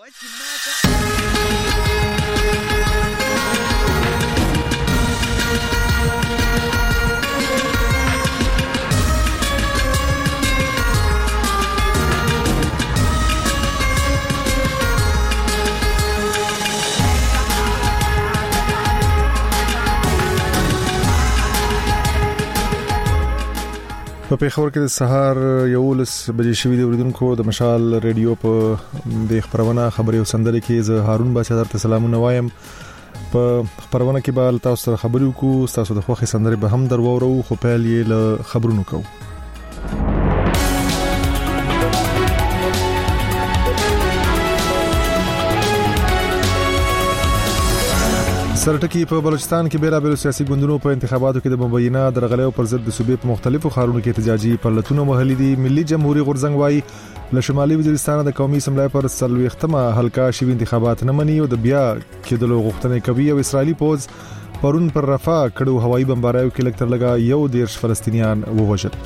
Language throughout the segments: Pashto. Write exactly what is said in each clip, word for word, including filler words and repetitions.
په پیښور کې د سهار یولس بجې شوې د اوریدونکو د مشال ریډیو په د خبرونه خبري او سندري کې زه هارون بچا درته سلامونه وایم. په خبرونه کې به تاسو سره خبري وکړو، تاسو د خوخي سندري به هم درورو، خو پیل یې له خبرونو کوو. سرټکی په بلوچستان کې بیره بیل سیاسي ګوندونو په انتخاباتو کې د مبینه درغلیو پر ضد د صوبې په مختلفو ښارونو کې احتجاجي پرلتونه وهلي دي. ملي جمهوریت غورزنګ وايي له شمالي وزیرستان د قومي اسمبلی پر څلوېښتمه حلقه شوي انتخابات نه مني او د بیا کېدلو غوښتنې کوي. او اسرائیلي پوځ پرون پر رفح کړو هوایي بمباریو کې لږ تر لږه یو دیرش فلسطینیان ووژل.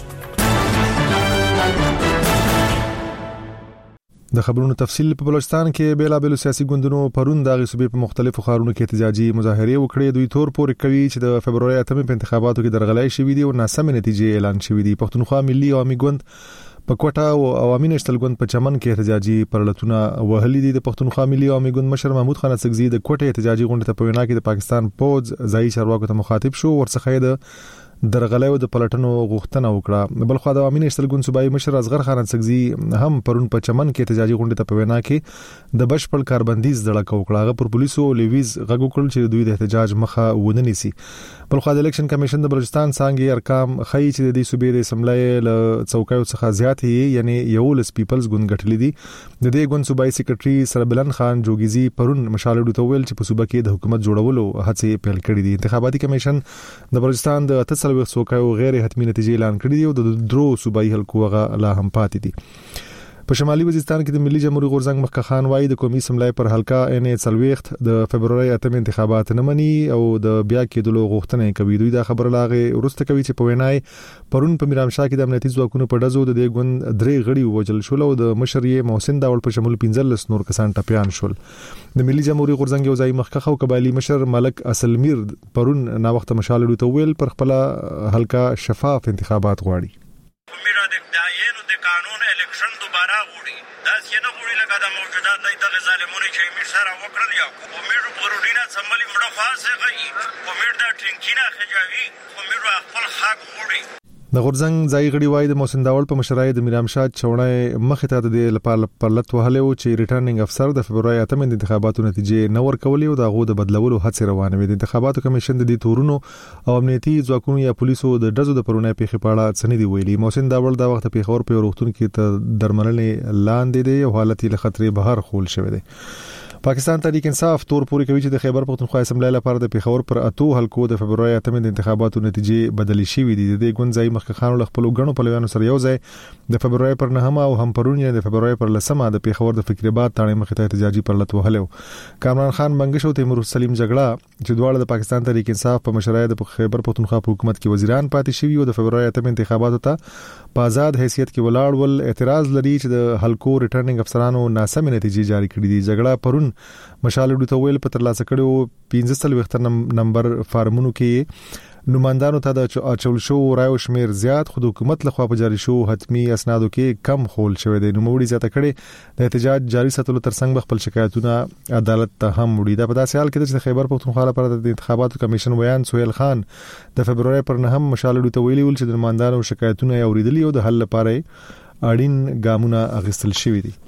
د خبرونو تفصیل په بلوچستان کې بیلا بیل سیاسي ګوندونو پرون د غصبې په مختلفو ښارونو کې احتجاجي مظاهره وکړې. دوی تور پورې کوي چې د فبرवरी اتمه په انتخاباتو کې درغلای شوې دي او ناسمه نتیجې اعلان شوې دي. پښتونخوا ملي عوامي ګوند په کوټه او عوامي نشتل ګوند په چمن کې احتجاجي پرلتونه وهلي دي. د پښتونخوا ملي عوامي ګوند مشر محمود خان اڅکزي د کوټه احتجاجي غونډه ته په وینا کې د پاکستان پوز ځای چارواکو ته مخاطب شو، ورڅخه د درغلیو د پلټنو غوښتنه وکړه. بل خو د عوامي نشتل ګوند صوبایي مشر اصغر خان اڅکزي هم پرون په چمن کې احتجاجي غونډه ته په وینا کې د بشپړ کاربندیز دړه وکړه. هغه پر پولیسو لیویز غږ وکړ چې دوی د احتجاج مخه ونه نیسي. بل خو د الیکشن کمیشن د بلوچستان څنګه ارقام خي چې د صوبې د اسمبلی له څوکیو څخه زیات یعنی یولس پیپلز ګوند غټلې دي. د دې ګوند صوبایي سیکریټري سربلند خان جوګیزي پرون مشالډو ته ویل چې په صوبه کې د حکومت جوړولو هڅې پیل کړې دي. انتخاباتي کمیشن د بلوچستان د اته سلوي څوکیو غیر حتمی نتیجې اعلان کړې دي او د درو صوبایي حلقو غا لا هم پاتې دي. په شمالي وزیرستان کې د ملي جمهوریت غورزنګ مخکښ خان وايي د قومي اسمبلی پر حلقه ان څلوېښت د فبرवरी اتمه انتخابات نه مني او د بیا کېدلو غوښتنه کوي. دوی دا خبره لاغه ورسته کوي چې په وینای پرون په میرامشاه کې د امنیتي ځواکونو په ډزو د دې ګوند درې غړي وژل شول او د مشر یې محسن داول په شمول پنځلس نور کسان ټپيان شول. د ملي جمهوریت غورزنګ یو ځای مخکښ او قبایلی مشر ملک اصلمیر پرون نا وخت مشالډو ته ویل پر خپل حلقه شفاف انتخابات غواړي. میرا د دایانو د قانون الیکشن دوباره غوړي دا څنګه غوړي لکه د موجودات د ظالمونو چې امیر سره وکړل یا امیر پروډینا سملي مړه فاسه غي امیر دا ټینګینا خجاوي امیر خپل حق غوړي. د غورزنګ ځای غړي وای د محسن داول په مشرۍ د میرامشاه چوڼې مخه ته د لپاره پرلت وهلو چې ریټرنینګ افسر د فبرवरी اتمه د انتخاباتو نتیجې نه ورکولې او د غو د بدلولو هڅې روانه وي. د انتخاباتو کمیشن د دې تورونو او امنیتي ځواکونو یا پولیسو د ډزو د پرونې پیښې په اړه څه نه دی ویلي. محسن داول دا وخت په خبر په روغتون کې ته درملنې لاندې دی او حالت له خطرې بهر خول شوی دی. پاکستان تحریک انصاف تور پوري کوي چې د خیبر پختونخوا اسمبلی لپاره د پیښور پر اتو حلقو د فبرवरी اتمه د انتخاباتو نتیجې بدلې شوې دي. د ګونځای مخکخانو له خپل غنو پلویانو سره یو ځای د فبرवरी پر نهمه او هم پرون د فبرवरी پر لسمه د پیښور د فکر آباد تاڼې مخې ته احتجاجي پرلت وهلو. کامران خان بنگش او تیمور سلیم جګړه چې دواړه د پاکستان تحریک انصاف په مشرۍ د خیبر پختونخوا په حکومت کې وزیران پاتې شوي او د فبرवरी اتمه انتخاباتو ته په آزاد حیثیت کې ولاړ ول. اعتراض لري چې د حلقو ریټرنینګ افسرانو ناسمه نتیجې جاری کړې دي. جګړه پرون مشالډو ته ویل په ترلاسه کړو پنځه سلوي نمبر فارمونو کې نمائندانو ته د اچول شو رایو شمیر زیات خود حکومت لخوا په جاری شو حتمی اسنادو کې کم خول شوی دی. نو موړي زیاته کړي د احتجاج جاری ساتلو ترڅنګ خپل شکایتونه عدالت ته هم وړي. دا په داسې حال کې چې خیبر پختونخوا لپاره د انتخاباتو کمیشن ویان سہیل خان د فبرवरी پر نه هم مشالډو ته ویلي ول چې د نمائندانو شکایتونه اوریدلي او د حل لپاره اړین ګامونه اخیستل شوي دي.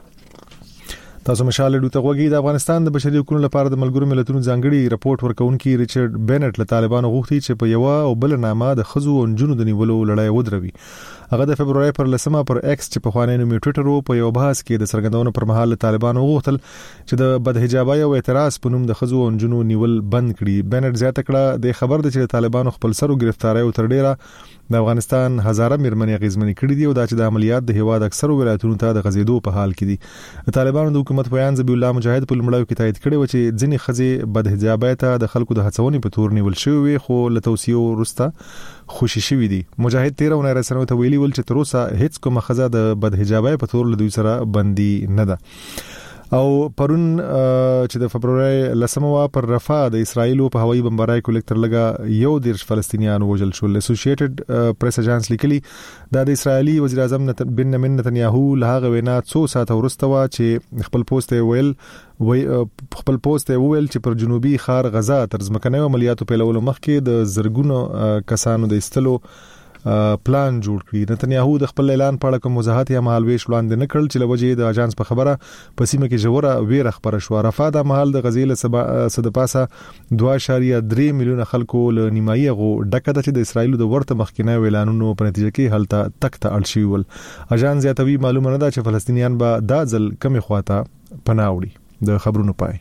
تاسو مشالډو ته وګورئ. د افغانستان د بشري حقوقو لپاره د ملګرو ملتونو ځانګړي رپورت ورکونکي ریچارډ بینټ له طالبانو غوښتي چې په یو او بل نامه د خزو او جنونو د نیولو لړۍ ودروي. هغه د فبرवरी پر لسمه پر ایکس چې په خوانینو می ټوئیټر په یو بحث کې د سرګندونو پر مهال طالبانو غوښتل چې د بدحجابۍ او اعتراض په نوم د خزو او جنونو نیول بند کړي. بینټ زیاته کړه د خبر د چې طالبانو خپل سرو گرفتاری او تر ډیره د افغانستان هزاره میرمنې غیزمنې کړې دي او دا چې د عملیات د هواد اکثر ولایتونو ته د غزیدو په حال کې دي. طالبانو د حکومت بیان ذبیح الله مجاهد په لمړیو کې تایید کړی و چې ځینې خزې بدحجابۍ ته د خلکو د هڅونې په تور نیول شوی خو له توصیو وروسته خوشي شوی دي. مجاهد تیر اونۍ رسنیو ته ویلي ول چې تر اوسه هیڅ کومه خزه د بدحجابۍ په تور له دوی سره بندي نه ده. او پرون چې د فبرवरी لسمه پر رفح د اسرایل په هوایي بمبارۍ کې لکتر لګا یو دیرش فلسطینیان وژل شول. اسوسییټډ پریس اژانس لیکلي دا د اسرایلی وزیر اعظم بنیامین نتنیاهو له هغه وینا څو ساعت ورسته وا چې خپل پوسټ ویل وی خپل پوسټ ویل چې پر جنوبي خار غزا تر ځمکنیو عملیاتو پیلولو مخکې د زرګونو کسانو د استلو پلان جوړ کړی. نتنیاهو د خپل اعلان په اړه کوم وضاحت یا مهالويش وړاندې نه کړل چې لوجه د اژانس په خبره په سیمه کې جوړه ویره خبره شو. رفح د محل د غزیل صد پاسه دوه اعشاریه درې میلیون خلکو له نیمایي غو ډکه د د اسرایل د ورته مخکینه اعلانونو په نتیجه کې هلته تک ته اړ شي ول. اژانس زیاتوي معلومه نه ده چې فلسطینیان به دا ځل کمی خواته پناه وړي. د خبرونو پای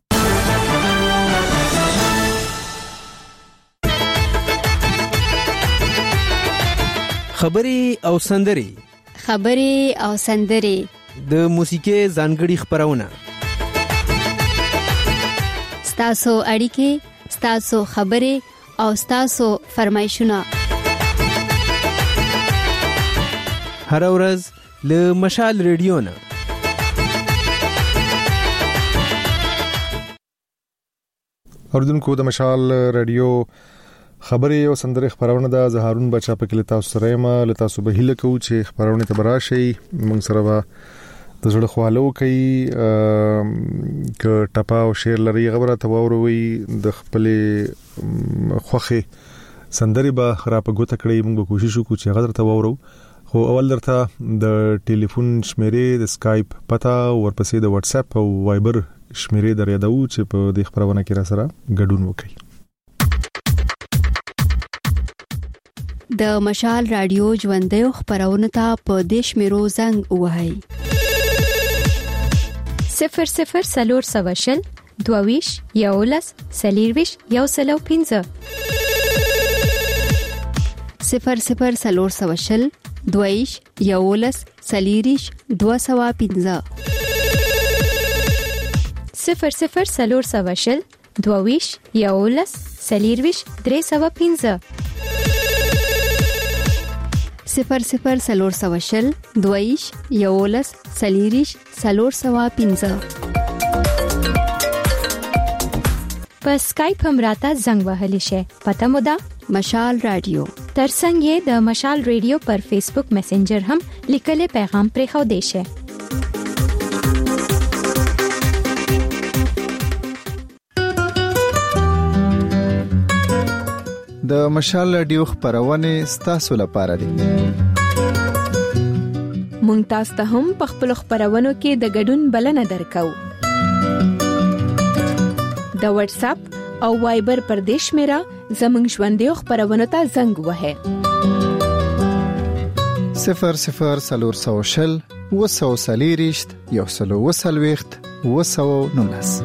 خبري او سندري خبري او سندري د موسیقي ځانګړي خبرونه ستاسو اړیکې ستاسو خبري او ستاسو فرمایشونه هر ورځ له مشال ریډیو نه اوردونکو د مشال ریډیو خبري او سندري خبرونه د زهارون بچا په کله تاسو سره ما له تاسو به هله کو چې خبرونه ته براشي موږ سره به د زړه خوالو کوي ک ټپا او شیر لري خبره ته وروي د خپل خوخه سندري به خراب غوته کړی موږ کوشش وکړو چې غدر ته ورو خو اول درته د ټلیفون شمیرې د اسکایپ پتا ورپسې د واتس اپ او وایبر شمیرې درې داو چې په دې خبرونه کې را سره ګډون وکړي. د مشال رادیو ژوندې خبرونه ته په دیش میرو زنګ وهاي صفر صفر سلور سواشل دوویش یولس سلیرویش یو سلو پینزه صفر صفر سلور سواشل دوویش یولس سلیریش دو سوا پینزه صفر صفر سلور سواشل دوویش یولس سلیرویش درې سوا پینزه صفر صفر سلور سواشل دویش یولس سلیریش سلور سوا پینزه په اسکایپ هم راته زنګ وهلی شي. پته مو ده مشال رادیو ترڅنګ یې د مشال ریډیو پر فیسبوک میسنجر هم لیکل پیغام پرې خو دی شي. د مشال رادیو خبرونه ستاسو لپاره دي. مونږ تاسو ته هم په خپل خبرونو کې د ګډون بلنه درکو. د واتس اپ او وایبر پر دیش میرا زمنګ ژوندې خبرونو ته زنګ وهه صفر صفر سلور سوشل وسو سلیریشت یو سلو وسلويخت وسو نونس.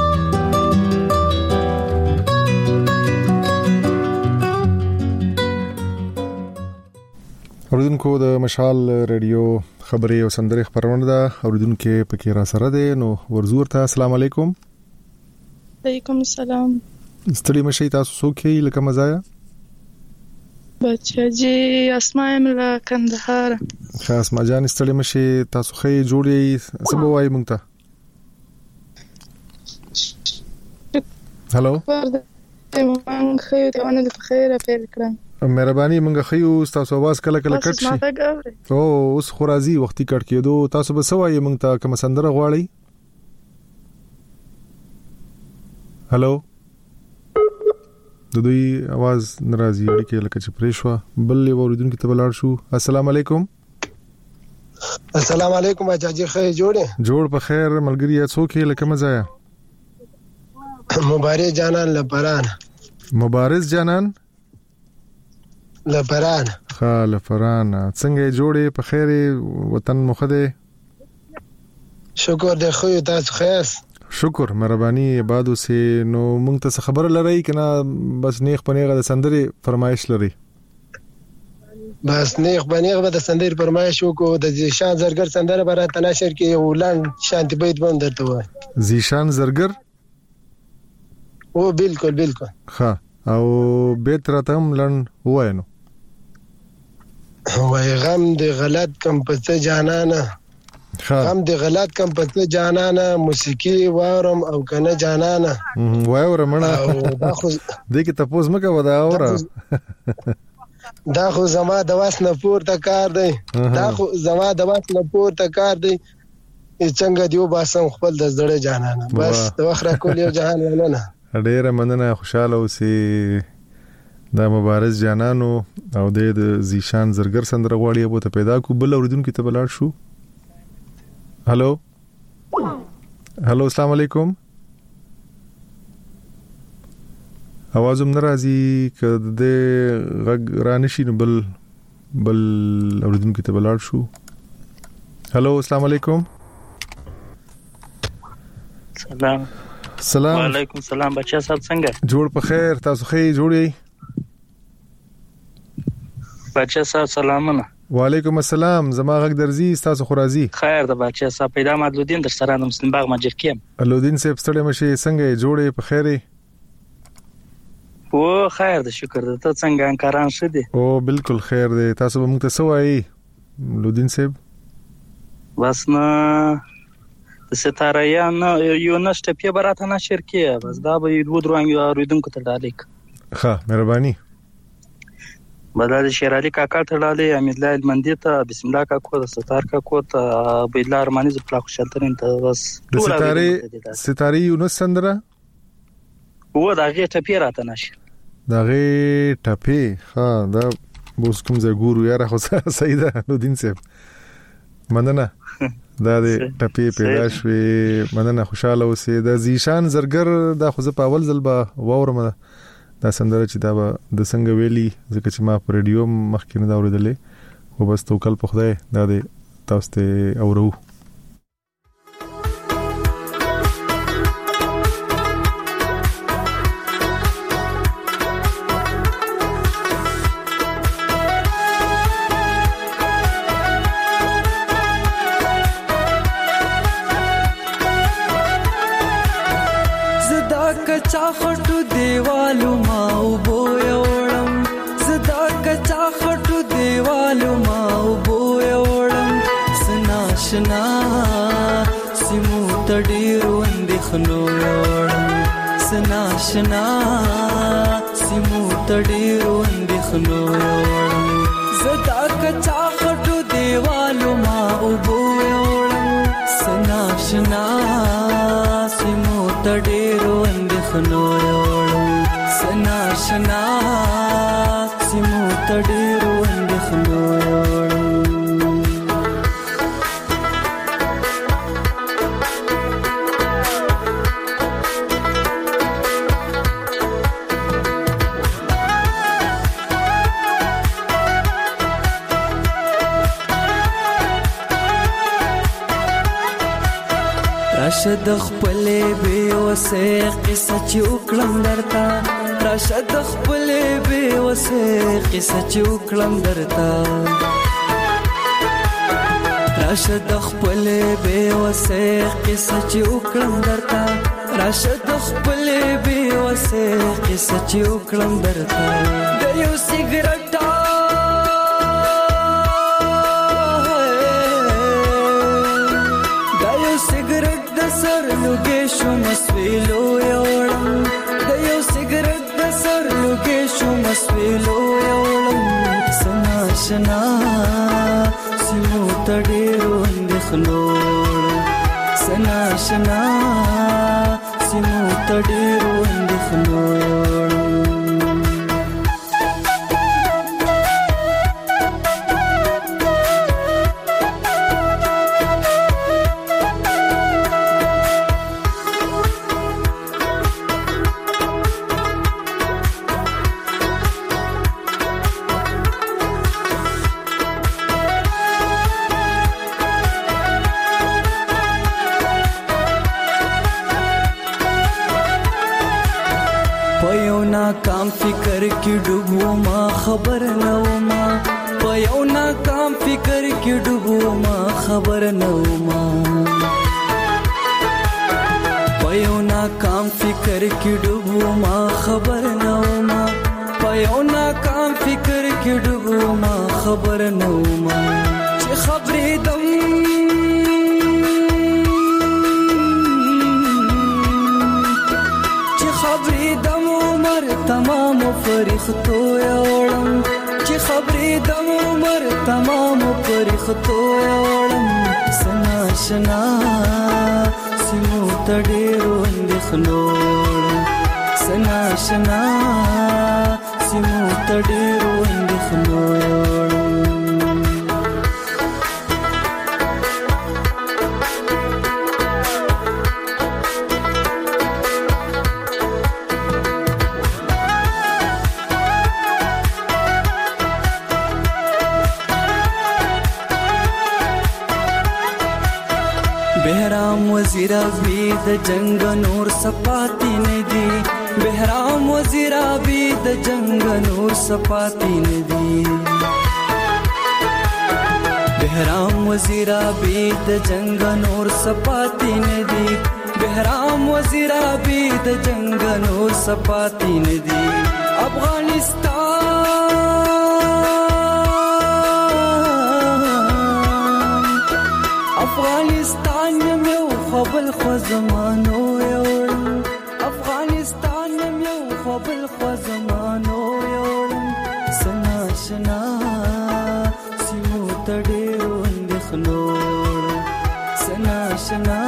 اوردونکو د مشال ریډیو خبري او سندري خبرونه ده. اوردونکو پکې را سره ده نو ورزور ته السلام علیکم. وعلیکم السلام. ستړي مشي تاسو څوک یې لکه مزایا بچا جی اسماء ملا کندهار. خاص ما جان ستړي مشي تاسو خې جوړي سبا وای مونږ ته. هالو مونږ خې ته ونه د خیره پیل کړم. مهرباني مونږ خيو تاسو आवाज کله کله کټ شي او اوس خورازي وختي کټ کېدو تاسو به سوای مونږ ته کوم سندره غواړي. هالو د دوی आवाज ناراضي اړیکه لکه چې پریشوا بل وروډونکو ته بلار شو. السلام علیکم. السلام علیکم اجازه خیر جوړه جوړ په خیر ملګری څوک یې لکه مزایا مبارز جانان لپران مبارز جانان لپران خاله فران څنګه جوړې په خیر وطن مخده شکر دې خو تاسو خیر شکر مهرباني عبادو سي نو مونږ ته خبر لري کنه بس نیخ پنیغه د سندري فرمایش لري بس نیخ پنیغه د سندري فرمایش وکړو د زیشان زرګر سندره برات نشر کې ولان شانتي بیت بند درته وای زیشان زرګر او بالکل بالکل ها او بیت راتم لن وای نو وای غم د غلط کم پڅ جانانه هم د غلط کم پته جانانه موسیقي وارم او کنه جانانه وای ورمنه دا خو دې کې تاسو مکه ودا اوره دا خو زما د واس نه پورته کار دی دا خو زما د واس نه پورته کار دی څنګه دیو باسم خپل د زړه جانانه بس د وخره کول یو جهان ولنه ډیره مننه خوشاله اوسې دا مبارز جانانو او د زیشان زرګر سندره غواړي ابو ته پیدا کو بل اوریدونکو ته بلاړ شو هالو هالو السلام علیکم आवाज هم ناراضي کده غږ رانشي بل بل اوریدونکو ته بلاړ شو هالو السلام علیکم سلام سلام وعلیکم سلام بچا صاحب څنګه جوړ په خیر تاسو خې جوړی بچا صاحب سلامونه وعلیکم السلام زما غږ درځي تاسو خو راځي خیر د بچا صاحب پیدا مدلودین در سره د مسلم باغ ماجر کیم الودین صاحب ستړي مشي څنګه جوړې په خیره او خیر د شکر د ته څنګه انکاران شدي او بالکل خیر دی تاسو به موږ ته سوای لودین صاحب بس نه د ستاره یا نه یو نشته په براته نشر کیه بس دا به یو دروانګ اوریدونکو ته ډالک ښه مهرباني بدل شیر علي کاکا ته ډالې امید الله المندي ته بسم الله کاکو د ستار کاکو ته بیلار مانی ز پلا خوشالترین ته بس د ستاره ستاره یونس سندره و دغه ټپی راته نشي دغه ټپی ها دا بوس کوم ځای ګورو یاره خو صحیح ده لودین صاحب مننه دا د ټپی پیدا شوې مننه خوشاله اوسې د زیشان زرګر دا خو ز په اول ځل به وورم دا سندره چې دا د څنګه ویلي ځکه چې ما په رادیو مخکې نه دا اوریدلې خو بس توکل په خدای دا د تاسو ته اورو कच्चा खटू देवालू माऊ बोयोड़म सदा कच्चा खटू देवालू माऊ बोयोड़म सनाशना सिमू तडीरू अंदिखनो योड़म सनाशना सिमू तडीरू अंदिखनो योड़म सदा कच्चा खटू देवालू माऊ बोयोड़म सनाशना सिमू तडीरू खनो योड़म सनाशना सिमू तडीरू अंदिखनो योड़म راشد خپلې به وسه قصه چوکلم درتا راشد خپلې به وسه قصه چوکلم درتا راشد خپلې به وسه قصه چوکلم درتا راشد خپلې به وسه قصه چوکلم درتا د یو سیګریټ سر لوګې شو مسویلو یوړم د یو سیګریټ د سر لوګې شو مسویلو یوړم سناشنا سیمو تډیرو اندخنو سناشنا سیمو تډیرو اندخنو کام فکر کی ډوبو ما خبر نو ما پيو نا کام فکر کی ډوبو ما خبر نو ما پيو نا کام فکر کی ډوبو ما خبر نو ما پيو نا کام فکر کی ډوبو ما خبر نو ما چې خبرې دم خبرې د عمر تمام فرښتو یوړم چې خبرې د عمر تمام فرښتو یوړم سنا شنا سمو تډېرو اندېښنو سنا شنا سمو تډېرو اندېښنو یوړم بهرام وزیر ابي د جنگ نور سپاتی ندی بهرام وزیر ابي د جنگ نور سپاتی ندی بهرام وزیر ابي د جنگ نور سپاتی ندی بهرام وزیر ابي د جنگ نور سپاتی ندی افغانستان افغانستان مې خپل خو زمانو یوړم افغانستان مې خپل خو زمانو یوړم سنا شنا سیمو تډېرو اندېښنو سنا شنا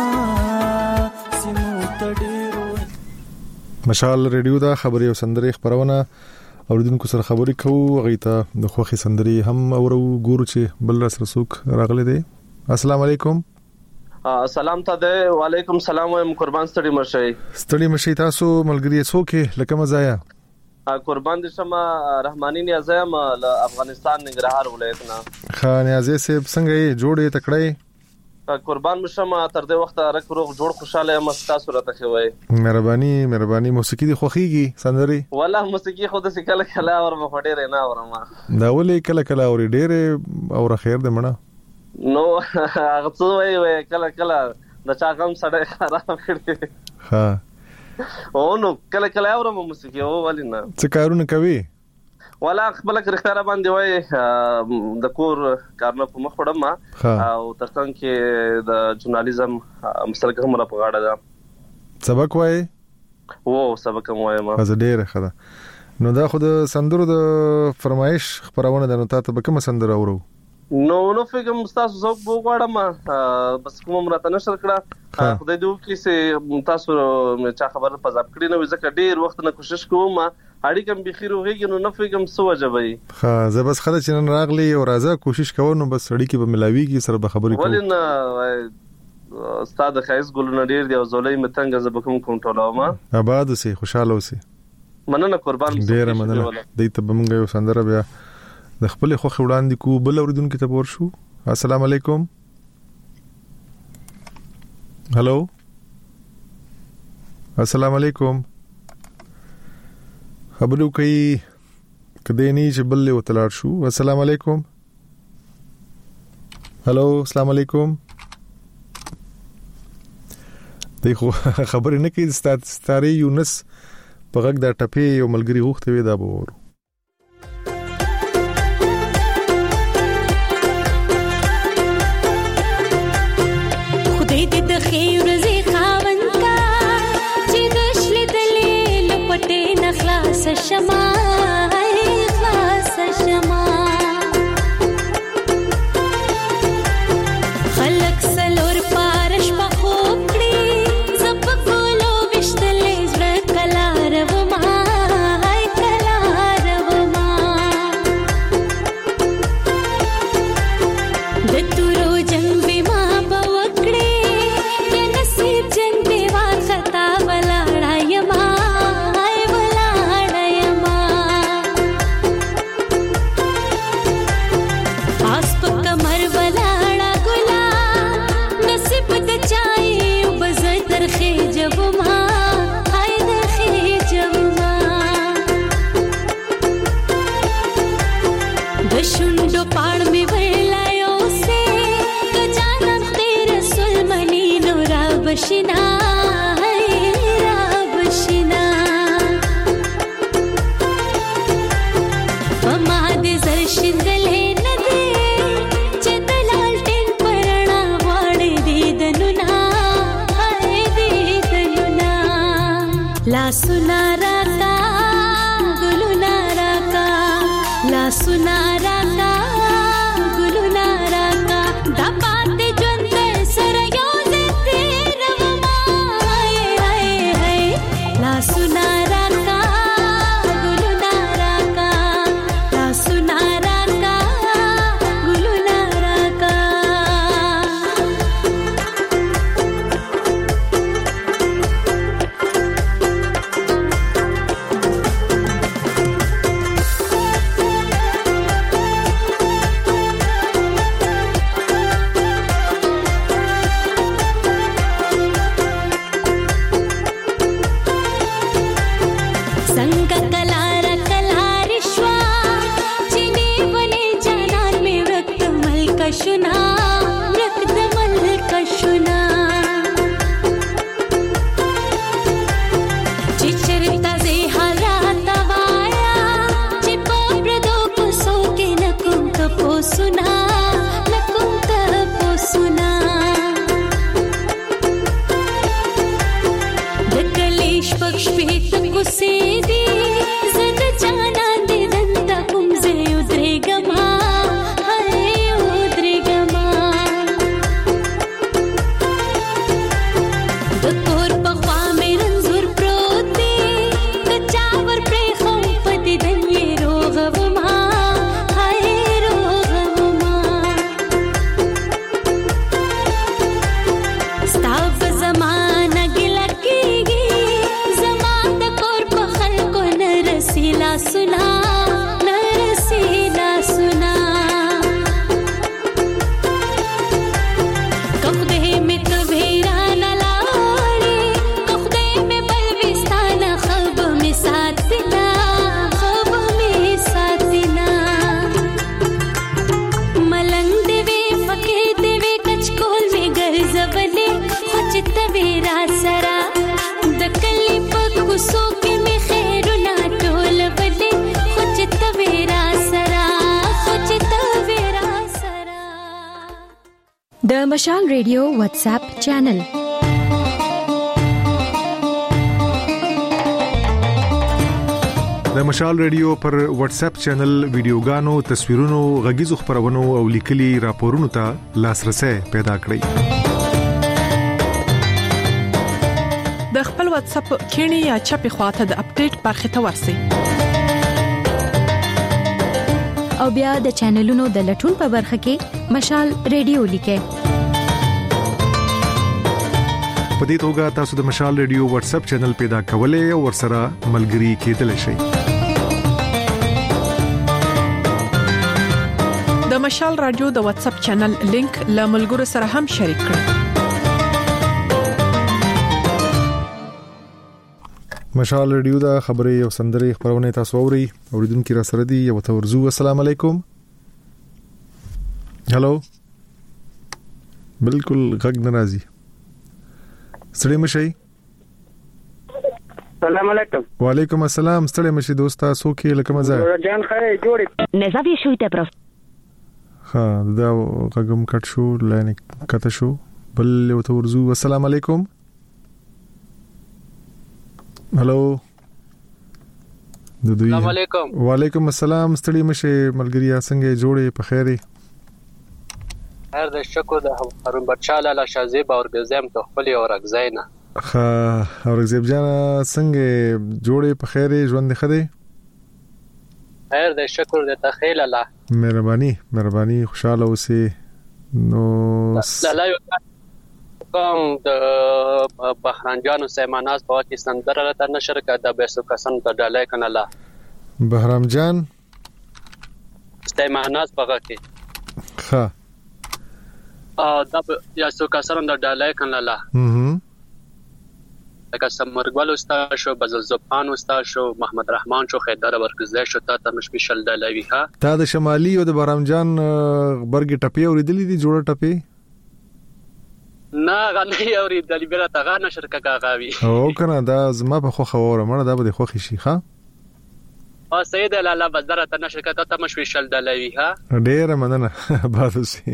سیمو تډېرو. مشال ریډیو دا خبري او سندري خبرونه اوریدونکو سره خبري کوو هغه ته د خوخي سندري هم اورو ګورو چې بل سره څوک راغلي دي. السلام علیکم. سلام ته ده وعلیکم السلام وایم قربان ستړي مشي ستړي مشي تاسو ملګری څوک لکه مزایا قربان دي شمه رحماني نیازم له افغانستان ننګرهار ولایت نه خان نیازه سیب څنګه جوړې تکړه قربان مشمه تر دې وخت رک روغ جوړ خوشاله مستا صورت خوي مهرباني مهرباني موسیقي دي خوخيږي سندري والله موسیقي خود سې کله کله اور مخ ډېر نه اورم دا ولې کله کله اور ډېر او خیر دې مړه نو هغه څه وای کله کله د چا غم سړی خراب کړي ها او نو کله کله اورم موسیقي او ولینا څه کارونه کوي ولا خپل کرختاره باندې وای د کور کارونه په مخ وړم او ترڅنګ کې د ژورنالیزم مسلک هم را پغاړه ده سبق وای او سبق هم وای ما از ډېر خدا نو دا خو د سندرو د فرمایش خبرونه ده نو تاسو به کوم سندره اورو نو نو فکر مستاسو زوک بو غواړم بس کوم مرته نشر کړه خدای دې وکړي چې تاسو چا خبره پزاب کړی نو ځکه ډیر وخت نه کوشش کوم اړیکم بخیر وږي نو نه فکر سو وجبای ها زه بس خله چې نن راغلی او راځه کوشش کوم نو بس اړیکې به ملاویږي سره به خبرې کوم ولنه استاد خیس ګلونه ډیر دی او زولې متنګ ز بکم کنټرول ما آباد سي خوشاله اوسې مننه قربان ډیر مننه دې ته بمږ یو سندره بیا د خپل خوخ وړاندې کو بل اوریدونکو ته پور شو. السلام علیکم. هالو السلام علیکم. خبرو کوي کدی نه چې بل له وتلار شو. السلام علیکم. هالو السلام علیکم. دغه خبرې نه کوي ستاري یونس په غږ د ټپې یو ملګری غوښته وي دا به ورو خیر زی خاون کا چې دشل دلیل پټې نخلاص شمع خلاص شمع خلق سلور پارش په خوب کړي زپ ګولو وشتلې زړه کلا روا هاي کلا روا د تورو جنگ بما بوکړي بشنا را بشنا پما دې زر شندلې نه دې چې دلال ټین پرنا وړې دې دنونا هاي دې دنونا ला सुना राका गुलुना राका ला सुना राका गुलुना राका दा पाते जंत सरयो दे तेरा माय हाय हाय ला सुना राका गुलुना राका ला सुना राका गुलुना राका संग कलार कलारिश्वा चिनी बने जानान में रक्त मल कशुना रक्त मल कशुना चिचरता जे हालाता वाया चिपो प्रदो कुसो के नकुम कपो सुना नकुम कपो सुना दकलेश पक्ष पेत कुसेदी जद जाना दे दंता कुमजे उद्रे गमा हाय उद्रे गमा दकोर पख्वा में रंजूर प्रोती कचावर प्रेखों पति दन्ये रोगवमा हाय रोगवमा स्ताव जमाना गिला कीगी जमान दकोर पखल को नरसीला सुना नरसीला सुना कखदे में तो भेरा न लाड़ी कखदे में बलविस्ताना खब में साथिना खब में साथिना मलंग देवे फके देवे कचकोल में गरजबले खचित वेरा सरा दकली पकुसो के में खैरुना टोल बले खचित वेरा सरा खचित वेरा सरा د مشال ریډیو واتس اپ چینل د مشال ریډیو پر واتس اپ چینل ویډیوګانو تصویرونو غږیزو خبرونو او لیکلي راپورونو ته لاسرسي پیدا کړئ د خپل واتس اپ کینی یا چپی خواته د اپډیټ برخه ته ورسئ او بیا د چینلونو د لټون په برخه کې مشال ریډیو لیکئ په دې توګه تاسو د مشال ریډیو واتس اپ چینل پیدا کولای او ورسره ملګري کېدلی شئ د مشال رادیو د واتس اپ چینل لینک له ملګرو سره هم شریک کړئ مشال ریډیو دا خبري او سندري خبرونه تاسو اوري اوریدونکو را سره دي یو تورزو السلام علیکم هالو بالکل غږ ناراضي ستړي مشي السلام علیکم وعلیکم السلام ستړي مشي دوستا سو کې لکه مزه جان خیر جوړ نه zawieszyjte prosto ها دا غږم کټ شو لاین کټ شو بل یو تورزو السلام علیکم هالو السلام علیکم وعلیکم السلام ستړي مشه ملګریا څنګه جوړې په خیره هر د شکو د هارون بچاله لا شازیب او ګزم ته خپل او رغزینا ها او رغزیب جان څنګه جوړې په خیره ژوند خدي هر د شکر د تخیل الله مهرباني مهرباني خوشاله اوسې نو لا یو کوم د بهرامجان سیماناز په پاکستان درته نشر کړه د بیسو کسان په ډالای کناله بهرامجان سیماناز په کې ها ا د یاسو کسان د ډالای کناله هم لکه سمرګل استاد شو بزل زبان استاد شو محمد رحمان شو خیدر ورکزه شو تا ته مشبشل ډالوي ها تا د شمالي او د بهرامجان برګ ټپي اوریدلې دي جوړه ټپي نه غني اوریدلې بیره تا غا نشر کاغاوي او کنه دا زما په خو خوره مړه دا به خو شي ها او سید لاله بزره ته نشر کته ته مشبشل ډالوي ها ډېر مننه باسي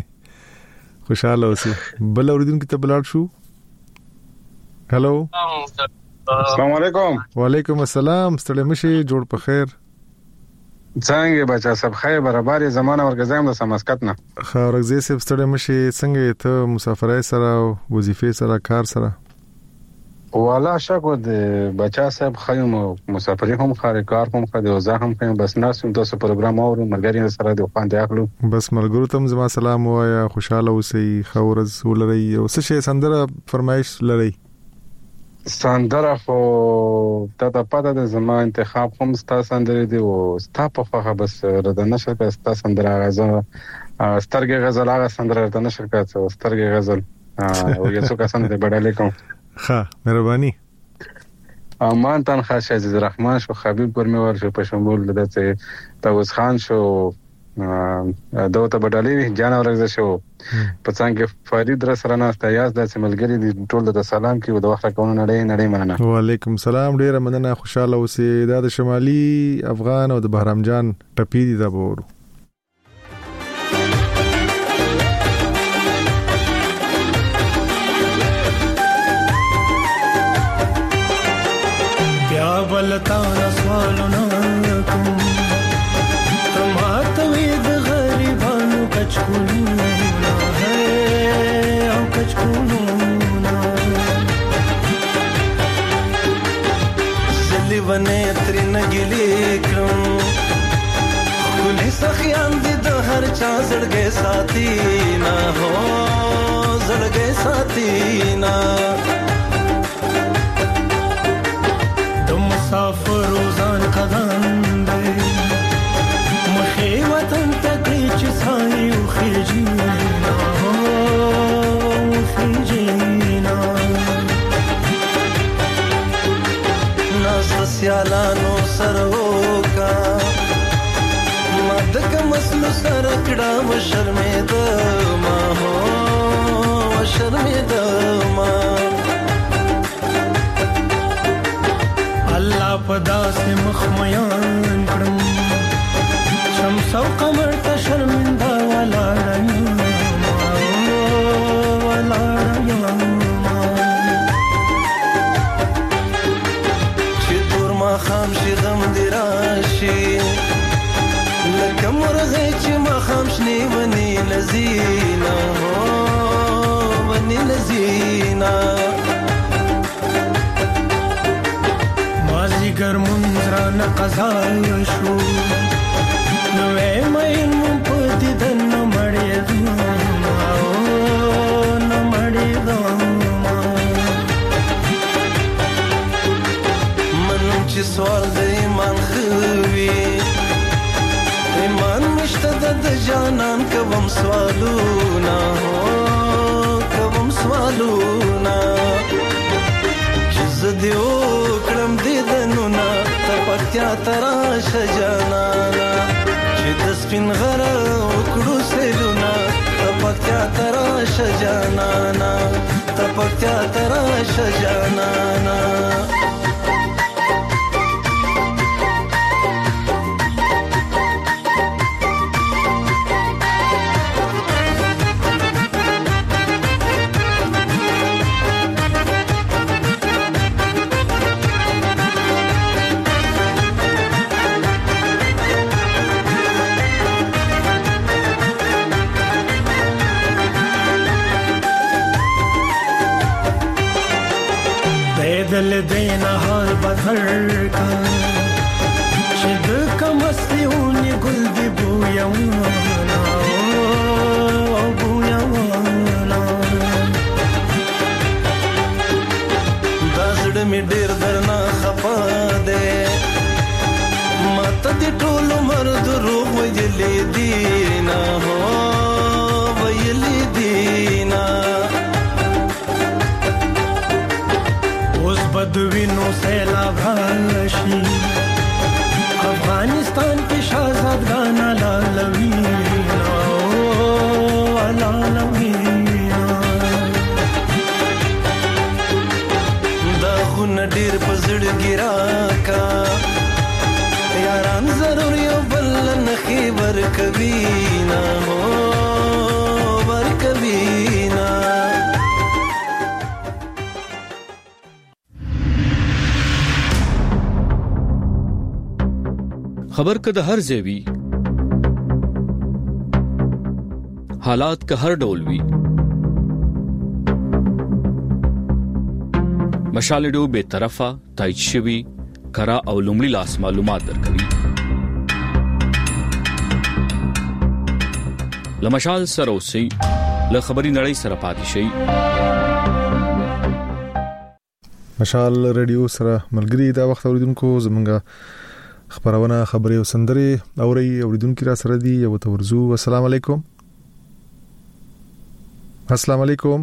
خوشاله اوسې بل اوریدونکو ته بلاړ شو هالو السلام علیکم. وعلیکم السلام. ستړي مشي جوړ په خیر. څنګه بچا سب خیر برابر زمانه ورګزم د سماسکت نه. خورګزي سب ستړي مشي څنګه ته مسافرای سره وظیفه سره کار سره؟ والا شکو د بچا صاحب خیم مسافری هم خاري کار هم خدي او زه هم خیم بس ناس هم تاسو پروګرام اورو مرګري سره د خوان دی اخلو. بس ملګرو ته زما سلام وایا خوشاله اوسئ خورز ولري او څه شي سندره فرمایش لري. سندره خو ته پته د زما انتخاب هم ستا سندره دی او ستا په خواخه بس رد نشر کا ستا سندره غزل سترګې غزل هغه سندره رد نشر کا سترګې غزل او یو څه کسان دې بډاله کوم. ها مهرباني. امان تن خاص عزیز الرحمن شو خبيب ګرمي ورشه په شمول د څه توس خان شو دوته بډالي جان اورګز شو په څنګه فرید در سره ناسته یاز د سیملګری دی ټول د سلام کې د وخت کوونه نړۍ نړۍ مننه. وعلیکم السلام ډیره مننه خوشاله اوسئ. د شمالي افغان او د بهرام جان ټپی دی دا بورو. بیا بلتا سوالونه کوم تماته وی د غریبانو کچکولونه او کچکولونه زلی ونه ترنه ګلی کوم کله سخیان دي د هر چا زړګي ساتي نه هو زړګي ساتي نه مسافر روزان قدم دی مخی وطن تکلی چی سایی و خیجینا و خیجینا ناز سیالانو سروکا مدک مسلو سرکڑا و شرمید ما ہو و شرمید ما الله پدا سے مخمیان کرم شمس و قمر تا شرمندہ والا ریا والا ریا چی دور ما خام شی غم دی راشی لکم مرغی چی ما خام شنی ونی لزینا ونی لزینا گر منزران قضا شو نوے مین مپتی دن نمڑی داما نمڑی داما منم چی سوال دا ایمان خوی ایمان مشتد دا جانان کوم سوالونا کوم سوالونا چیز دیو کرم دیدنونا تپکتیا تراش جانانا چی دسپین غر اکڑو سیلونا تپکتیا تراش جانانا تپکتیا تراش جانانا دل دینا حال بدر کا شد کا مستیونی گل دی بویا وانا بویا وانا دازڑ می ډیر درنا خپا دے مات دی ټول مرد روح ویلی دینا ہو ویلی دینا بدوینو سیلاب راشی افغانستان کی شاہزادگانا لالوینا لالوینا دا خون ډیر پزړ ګرا کا یاران ضرور یو بل نخي ورکوینا ورکوینا خبر که د هر ځای وي، حالات که هر ډول وي، مشال ډو به طرفه تایید شوی کرا او لومړی لاس معلومات درکوي. لمشال سره اوسئ، له خبري نړۍ سره پاتې شئ. مشال رادیو سره ملګری دا وخت اوریدونکو زمونږه خبرونه خبري او سندري اوري اوریدونکو را سره دي. یو تورزو السلام علیکم. السلام علیکم.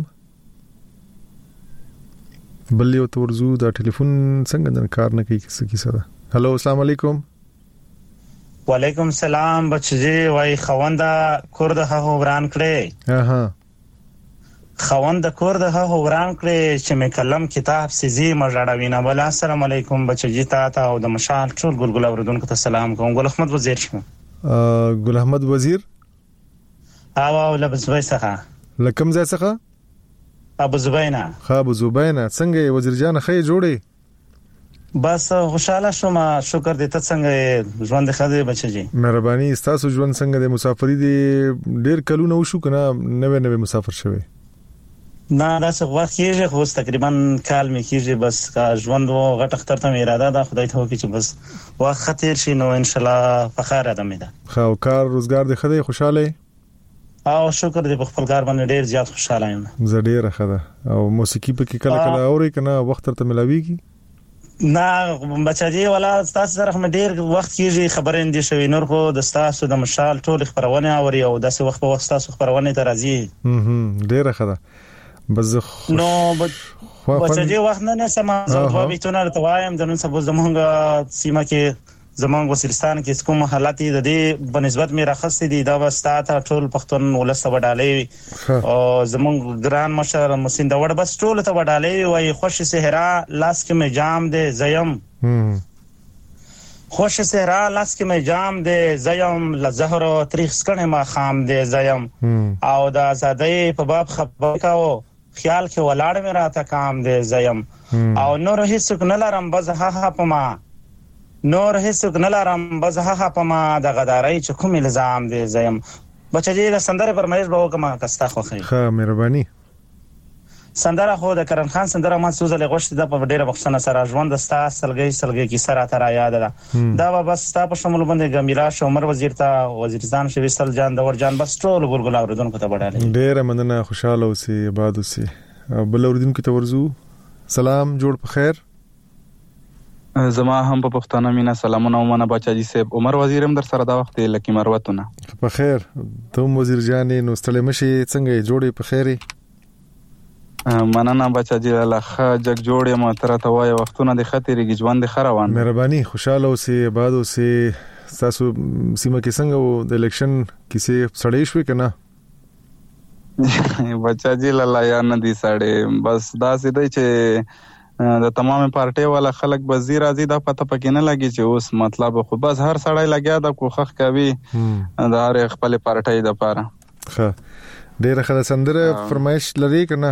بل یو تورزو دا ټلیفون څنګه د کار نه کوي څه کیسه ده. هالو السلام علیکم. وعلیکم السلام بچجی وای خواندا کور د هغه وران کړي. اها خواندا کور د هغه وران کړي چې مې کلم کتاب سيزي مجاړوینه. بل السلام علیکم بچجی تا ته او د مشال ټول ګلګل اوردونکو ته سلام کوم. ګل احمد وزیر شم. ګل احمد وزیر او او لبس وای څخه لکم ځای څخه ابو زبینا. خا ابو زبینا څنګه وزیر جان خې جوړي؟ بس خوشاله شوم، شکر دې ته څنګه ژوند خدای بچی. مهرباني تاسو ژوند څنګه د مسافری دی ډیر کلونه وشو کنه نوې نوې مسافر شوي؟ نه دا څه وخت کېږي خو تقریبا کال مې کېږي. بس کا ژوند و غټ اختر ته اراده ده خدای ته وکړي چې بس وخت خطر شي نو ان شاء الله په خیر ادم ده. خو کار روزګار دې خدای خوشاله او شکر دې په خپل کار باندې ډیر زیات خوشاله یم. زه ډیر خدا او موسیقي په کې کله کله اوري کنه وخت ته ملاويږي؟ نه بچاجي ولا تاسو سره هم ډیر وخت کېږي خبرې اندې شوي. نور خو د تاسو د مشال ټول خبرونه اوري او داسې وخت په وخت تاسو خبرونه ته راځي. هم ډیر خدا بس نو بچاجي وخت نه نه سم زه په بیتونه توایم د نن سبا زمونږ سیمه کې زمونږ وسیلستان کې کوم حالات دي د دې بنسبت مې راخستې دي دا واسطه ټول پښتون ولسته وډالې او زمونږ ګران مشر مسین دا وړ بس ټول ته وډالې وای خوش صحرا لاس کې مې جام دې زیم خوش صحرا لاس کې مې جام دې زیم لزهر تاریخ سکنه ما خام دې زیم او دا آزادۍ په باب خبر کاو خیال کې ولاړ مې راته کام دې زیم او نور هیڅ نه لرم بس ها ها پما نور هیڅ نه لرم بس ها په ما د غدارۍ چې کوم الزام دی زم. بچی د سندره پرمایش به وکم کستا خو خیر. ښه مهرباني. سندره خو د کرن خان سندره ما سوزله غوښته د په ډیره بخښنه سره ژوند د ستا سلګي سلګي کی سره تر یاد ده. دا بس ستا په شمول باندې ګمیلا شومر وزیر ته وزیرستان شویستل جان د ور جان بس ټول ګلګل اوردونکو ته وډاله. ډیره مننه خوشاله اوسې آباد اوسې. بل اوردونکو ته ورزو سلام جوړ په خیر. زما هم په پښتانه مینا سلامونه ومنه بچاجي صاحب. عمر وزیرم در سره دا وخت لکه مروتونه په خیر. ته وزیر جان نو ستړي مشي څنګه جوړي په خیري؟ مننه بچاجي الله خ جګ جوړې مو تر ته وای وختونه د خطرېږي ژوند خروان. مهرباني خوشاله اوسې آباد اوسې. تاسو سیمه کې څنګه و د الیکشن کیسه سړې شوې کنه؟ بچاجي لاله یا نه دي سړې بس دا سیده چې د تمامه پارټي والا خلک وزیر راځي دا پته پکې نه لګي چې اوس مطلب خو بس هر سړی لګیا د کوخخ کوي د هر خپل پارټي د پاره. ښه ډیره ښه سندره فرمایش لري کنه؟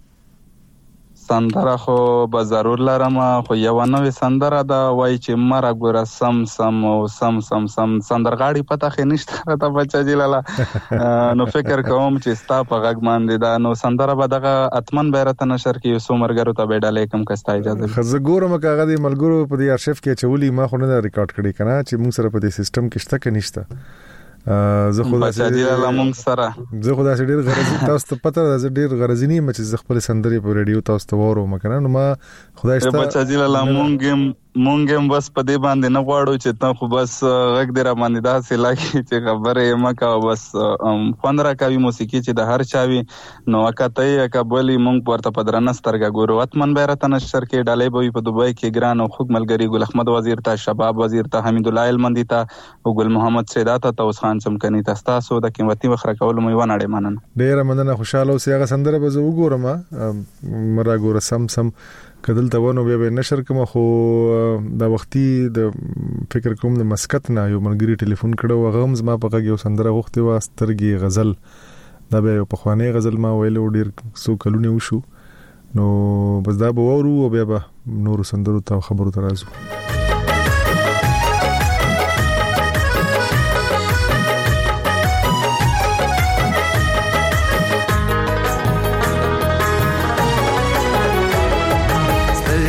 سندره خو به ضرور لرم خو یو نوې سندره دا وای چې مرګ ګور سم سم او سم سم سم سندرغاړي پته خې نشته ته بچی لاله نو فکر کوم چې ستا په غږ باندې دا نو سندره به دغه اتمن بیرته نشر کې یو سومرګرو ته بیډالې کم کستا اجازه. خزه ګورم کاغه دی ملګرو په دې ارشیف کې چولې ما خو نه ریکارډ کړی کنه چې موږ سره په دې سیستم کې شته کې نشته. زه خو دا چې لمون سره زه خو دا چې ډیر غرض تاسو ته پته ده ډیر غرض نه مې چې خپل سندري په رادیو تاسو ته وورو مکنه نو ما خدای ستاسو بچا دی لمونګم مونږم بس په دې باندې نه غواړو چې ته خو بس غږ دې را باندې دا سې لکه چې خبره مکه بس پندرہ کوي موسیقي چې د هر چاوي نو وکته یې کبلی مونږ ورته پدرنه سترګه ګورو اتمن بیرته نشر کې ډالې بوي په دوبۍ کې ګران او خوګ ملګری ګل احمد وزیر ته شباب وزیر ته حمید الله المندی ته او ګل محمد سیدات ته اوس خان چمکني ته تاسو د قیمتي وخره کول مې وناړې مننه. ډیر مننه خوشاله اوسې. هغه سندره به زه وګورم مرا ګور سم سم کدل ته ونه به نشر کوم خو دا وختي د فکر کوم د مسکت نه یو ملګری ټلیفون کړو غم زما په غږ یو سندره غوښتي و سترګي غزل دا به په خوانې غزل ما ویلو ډیر سو کلونه وشو نو بس دا به ورو او بیا به نور سندرو ته خبرو ته راځو.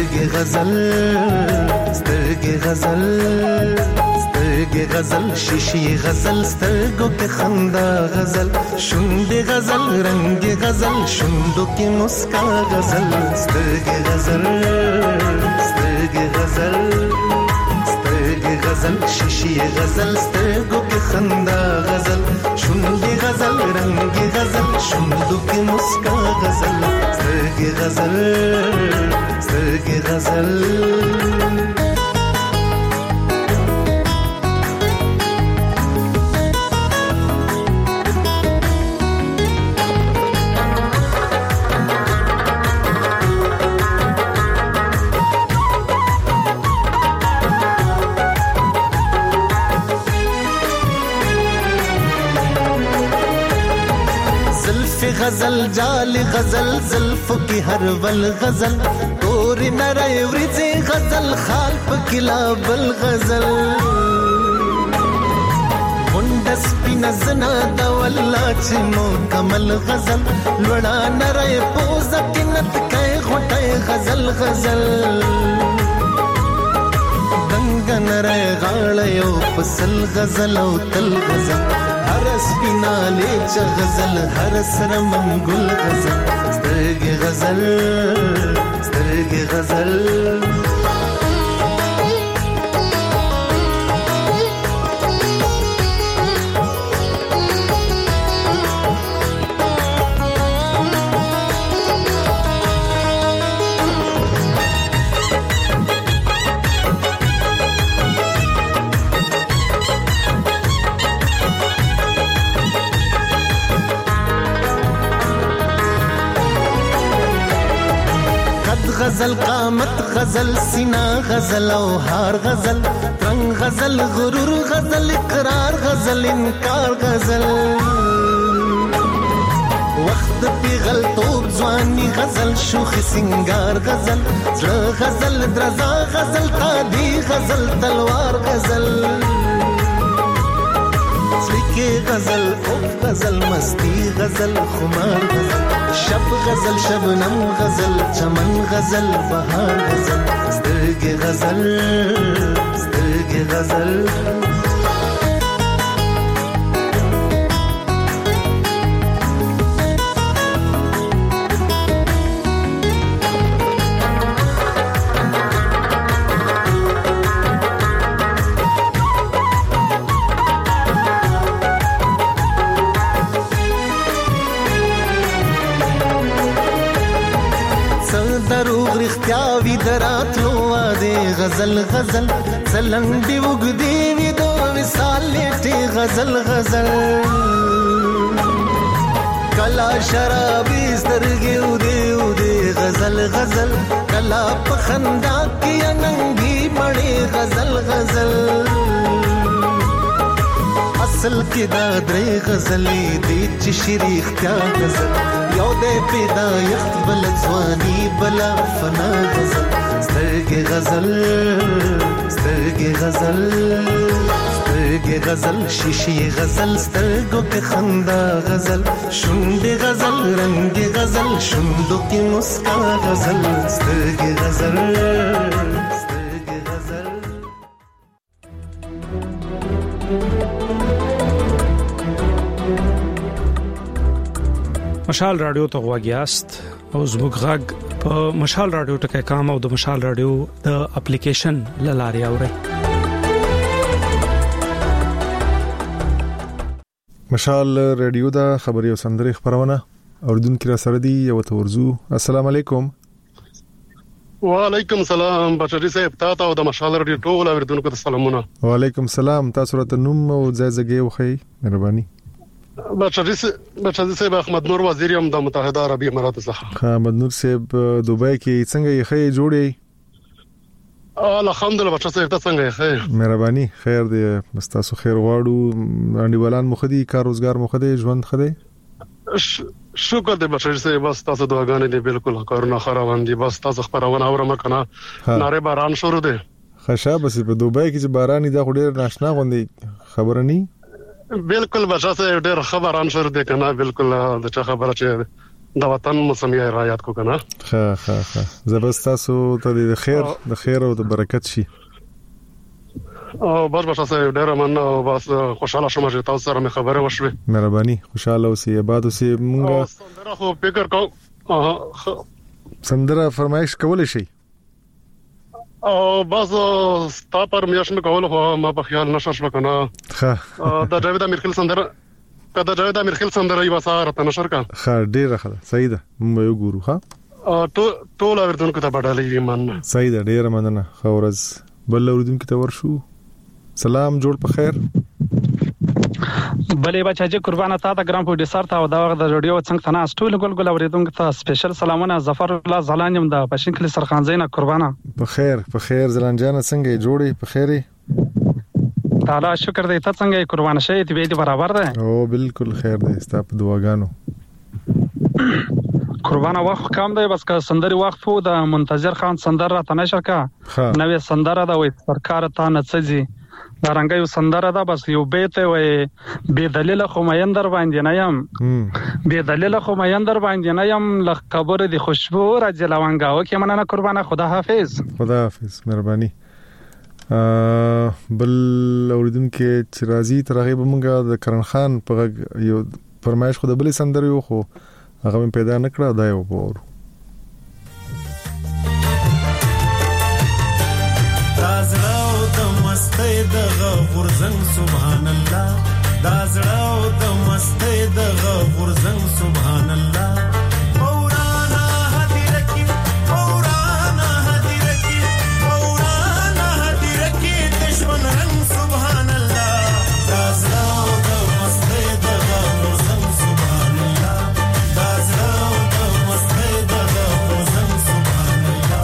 سترګې غزل سترګې غزل سترګې غزل شیشې غزل سترګو کې خندا غزل شونډې غزل رنگ غزل شونډو کې مسکا غزل سترګې غزل سترګې غزل سترګې غزل شیشې غزل سترګو کې خندا غزل شونډې غزل رنگ غزل شونډو کې مسکا غزل سترګې غزل سترګې غزل غزل جال غزل زلف کی ہر ول غزل تور نرے ورځي غزل خال پکلا بل غزل مندس پینزنا د والله چې مکمل غزل لوړا نرے پوز کینت کای غټه غزل غزل دنګ نرے غاړ یو پسل غزل او تل غزل هر سپینا لیچ غزل هر سر منګل غزل سترګې غزل سترګې غزل غزل قامت غزل سینا غزل او هار غزل رنگ غزل غرور غزل اقرار غزل انکار غزل وخت پی غلطوب ځواني غزل شوخ سنگار غزل زړه غزل درزا غزل قادي غزل تلوار غزل سلیکه غزل او غزل مستی غزل خمار غزل شب غزل شبنم غزل چمن غزل بهار غزل سترګې غزل سترګې غزل وی دراتلو واده غزل غزل زلنډي وګدي وی دو مثال لټي غزل غزل کلا شرابي سترګي ودي ودي غزل غزل کلا پخندا کی ننګي مړي غزل غزل اصل کې دا درې غزلې دي چې شریخ کیا غزل یو دې پیدا یخت بل ځواني بلا فنا غزل سترګې غزل سترګې غزل سترګې غزل شیشې غزل سترګو کې خندا غزل شونډې غزل رنگ غزل شونډو کې مسکا غزل سترګې غزل سترګې غزل مشال رادیو ته غواګیاست او زموږ غږ په مشال رادیو ټکي کام او د مشال رادیو د اپلیکیشن لاري اوري مشال رادیو دا خبري او سندري خبرونه اوردونکو را سره دي یو تورزو السلام علیکم وعلیکم سلام بچی صاحب تاسو او د مشال رادیو ټول اوردونکو ته سلامونه وعلیکم سلام تاسو راته نوم او ځای ځای وخی مهرباني بچی صاحب احمد نور وزیر یم د متحده عربی امارات څخه احمد نور صاحب دوبای کې څنګه یې خې جوړې الحمدلله بچی صاحب تاسو څنګه یې مهرباني خیر دی مستاسو خیر غواړو انډیوالان مخدي کار روزګار مخدي ژوند خدي شکر دې بچی صاحب بس تاسو دعاګانې دې بالکل کارونه خروان دي بس تاسو خبرونه اورم کنه ناره باران شروع دي خشا بس په دوبای کې چې باران دي خو ډیر ناشنا غوندي خبره ني بالکل بچا صاحب ډېر خبران شروع دي کنه بالکل د چا خبره چې د وطن مسمیه رعایت کو کنه. ها ها ها زبستاسو ته د خیر د خیر او د برکت شي. او بس بس تاسو ډیر مننه او بس خوشاله شوم چې تاسو سره مې خبره وشوه. مهرباني خوشاله اوسئ آباد اوسئ. مونږه سندره خو فکر کوم سندره فرمایش کولای شي. او بس ستا پر میاش مې کول خو ما په خیال نشش وکنه. ها د جاوید امیرخیل سندره کدا جاوید امیرخیل سندره یو ساره ته نشر کا. ها ډیره ښه صحیح ده مې یو ګورو. ها ټول ټول اوردونکو ته بدلې مننه. صحیح ده ډیره مننه. خورز بل اوردونکو ته ورشو. سلام جوړ په خیر. بلې بچا چې قربانه تا د ګرام پروډوسر ته او دا وخت د رادیو څنګه ته ناس ټول ګل ګل اوریدونکو ته سپیشل سلامونه. ظفر الله زلان يم د پښینکل سرخان زینه قربانه. په خیر په خیر زلان جان څنګه جوړي په خیره. تعالی شکر دې ته څنګه قربانه شې ته به دې برابر ده. او بالکل خیر دې ستاسو په دعاګانو. قربانه وخت کم دی بس که سندري وقت وو د منتظر خان سندر را تنه شرکا نوې سندره دا وې سرکار ته نڅځي دا رنګ یو سندره دا بس یو بیت وې بے دلیل خو مېندر باندې نه يم بے دلیل خو مېندر باندې نه يم لخ قبر دي خوشبو راځي لونګاو کې مننه قربانه خدا حافظ. خدا حافظ مهرباني. بل اوریدونکو چې راځي ترغه به مونږه د کرن خان په یو فرمایش خو د بل سندره یو خو هغه مې پیدا نکړه دا یو وګورو. دازړاو د مستۍ د غفور زنګ سبحان الله دازړاو د مستۍ د غفور زنګ سبحان الله اورانا هدیرکی اورانا هدیرکی اورانا هدیرکی دشمن رنگ سبحان الله دازړاو د مستۍ د غفور زنګ سبحان الله دازړاو د مستۍ د غفور زنګ سبحان الله.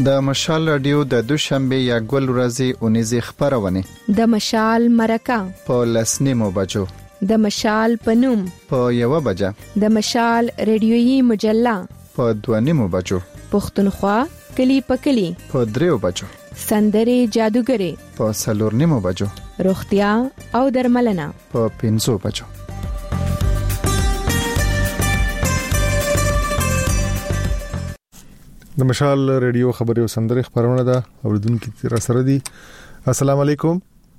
د مشال رادیو د دوشنبه یا ګل ورځې اونیزه خبرونه د مشال مرکه په لسنیمو بجو د مشال پنوم په یو بجه د مشال ریډیويي مجله په دوانیمو بجو پښتونخوا کلی په کلی په دریو بجو سندري جادوګری په سلورنیمو بجو روغتیا او درملنه په پنځو بجو. د مشال ریډیو خبري او سندري خبرونه ده اوریدونکو تیر سره دي. السلام علیکم.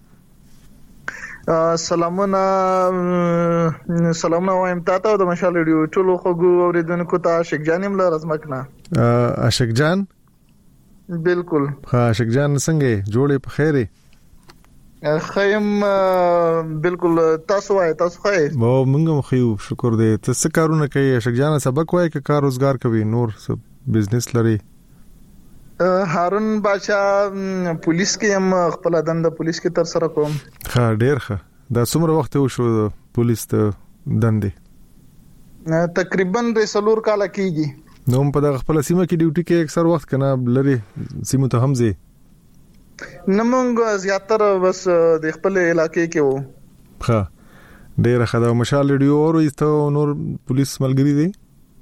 سلامونه سلامونه وایم تاسو د مشال ریډیو ټولو خو اوریدونکو ته عاشق جانم له رزمکنه. عاشق جان بالکل. ها عاشق جان څنګه جوړې په خیره؟ خیم بالکل تاسو وای تاسو خای. مو موږ خو شکر دې ته څه کارونه کوي عاشق جان؟ سبق وای ک کار روزګار کوي نور څه بزنس لري؟ هارون بادشاہ پولیس کې هم خپل دنده پولیس کې تر سره کوم. ها ډیر ښه. دا څومره وخت وشو پولیس ته دنده؟ تقریبا رسولور کال کېږي. نو په دغه خپل سیمه کې ډیوټي کې اکثر وخت کنه لري سیمه ته هم زی نمونږ زیاتره بس د خپل علاقې کې وو. ها ډیر ښه. دا مشال ریډیو او ایستو نور پولیس ملګری دي؟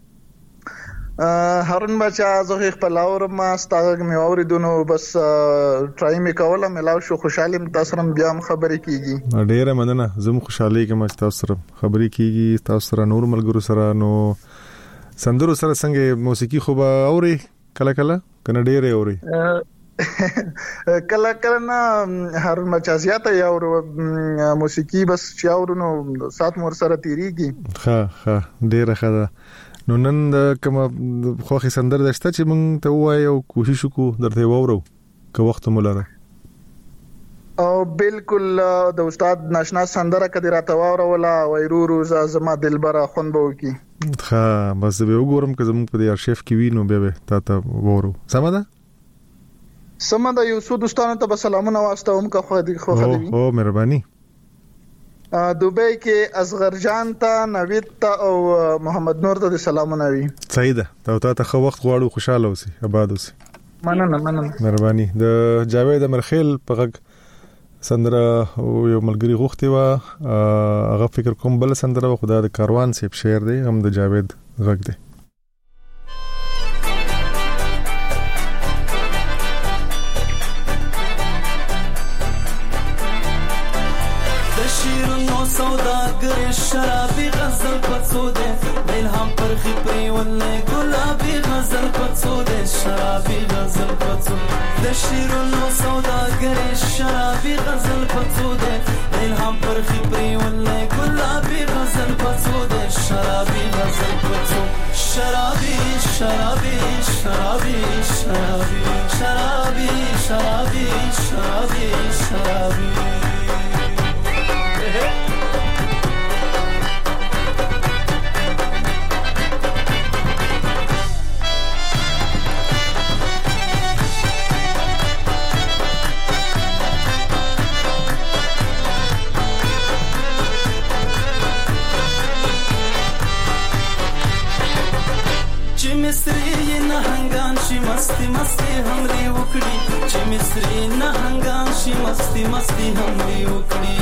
هارون بچا زه خپل اور ما ستاګ مې اوریدونو بس ټرای می کوله ملاو شو خوشاله تاسو سره بیا خبرې کیږي. ډیره مننه. زم خوشاله کوم چې تاسو سره خبرې کیږي. تاسو سره نور ملګرو سره نو سندرو سره څنګه موسیقي خو به اوري کله کله کنه ډیره اوري؟ کله کله نه هارون بچا زیاته یو موسیقي بس چاورونو سات مور سره تیریږي. ها ها ډیره ښه. نو نن کوم خوخي سندر دشته چې مونږ ته وایو کوشش وکړو درته وورو که وخت مولره؟ او بالکل د استاد ناشنا سندره کدي راته ووروله وایرورو زما دلبره خون به وکي. ها بس به وګورم که زموږ په ارشیف کې وینو به تا ته وورو. سم ده؟ سم ده. یو څو دوستانو ته سلامونه واستوم که خو دې خو خدي. او مهرباني. دوبۍ کې اصغر جان ته نوید ته او محمد نور ته سلامونه وي. صحیح ده. ته ته خو وخت غواړو خوشاله اوسې آباد اوسې. مننه مننه. مهرباني. د جاوید امرخیل په غږ سندره یو ملګری غوښتي و هغه فکر کوم بل سندره خدا د کاروان سیب شعر دی هم د جاوید غږ دی. سوداگر شرابی غزل پڅوده الهام پر خپري ولې ګلابي غزل پڅوده شرابي غزل پڅوده د شیرونو سوداگر شرابي غزل پڅوده الهام پر خپري ولې ګلابي غزل پڅوده شرابي غزل پڅوده شرابي شرابي شرابي شرابي شرابي شرابي شرابي شرابي مصری نه هنگان شي مستی مستی همري وکړي چې مصری نه هنگان شي مستی مستی همري وکړي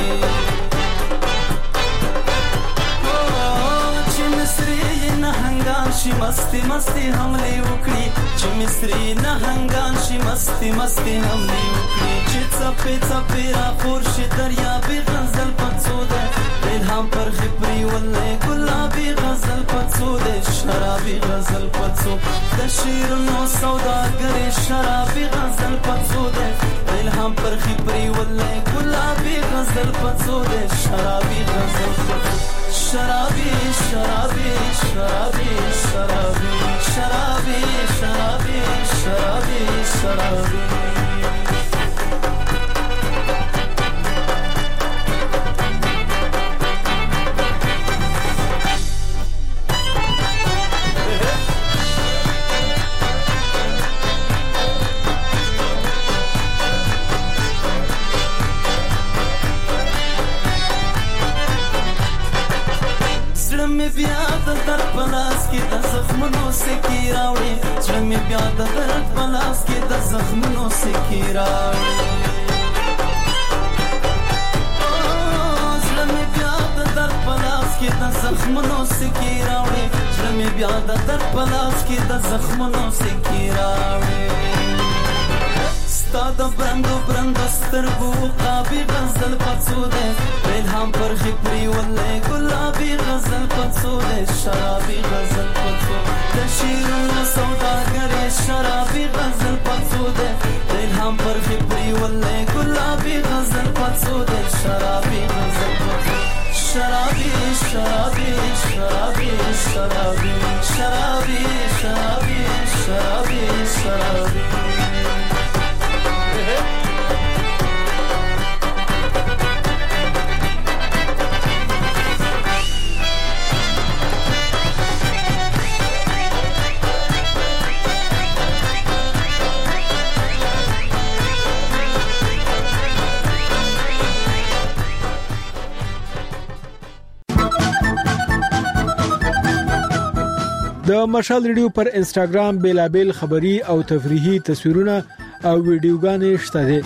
چې مصری نه هنگان شي مستی مستی همري وکړي چې مصری نه هنگان شي مستی مستی همري وکړي چې څپې څپې را خور شي دریا به غزل پڅوده الهام پر خپري ولې ګلابي غزل پڅوده شرابي غزل پڅو د شیرونو سوداګر شرابي غزل پڅوده الهام پر خپري ولې ګلابي غزل پڅوده شرابي غزل پڅو شرابي شرابي شرابي شرابي شرابي شرابي شرابي شرابي بیا د در پلاس کې د زخمونو سکی راوړي چې مې بیا د درد پلاس کې د زخمونو سکیرا زړه مې بیا د درد په لاس کې د زخمونو سکیرا وړي زړه مې بیا د درد په لاس کې د زخمونو سکیرا وړي ستا د برندو برندو سترګو قابي غزل پڅو ده الهام پر خپري ولې ګلابي غزل پڅو ده شرابي غزل پڅو د شیرونو سوداګرې شرابي غزل پڅو ده الهام پر خپري ولې ګلابي غزل پڅو ده شرابي غزل پڅو شرابي شرابي شرابي شرابي شرابي شرابي شرابي شرابي د مشال ریډیو پر انستګرام بیلابل خبری او تفریحي تصویرونه او ویډیوګانې شته دي.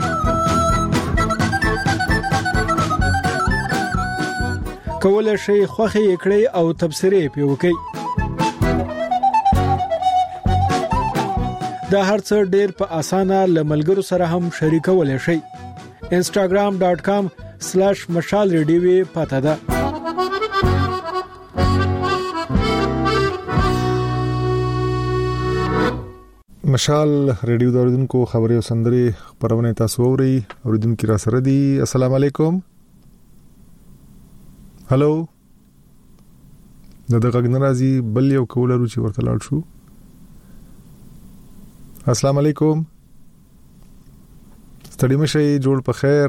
کولای شئ خوښي کړئ او تبصرې پې وکړئ. دا هرڅه ډېر په اسانه لملګرو سره هم شریکولای شئ. instagram dot com slash mashal radio پته ده. مشال ریډیو داردونکو خبري او سندري خبرونه تاسو اوري اوریدونکو را سره دي. السلام علیکم. هالو دغه غنرازي بل یو کولر چې ورته لاړ شو. السلام علیکم. ستړي مشي جوړ په خیر.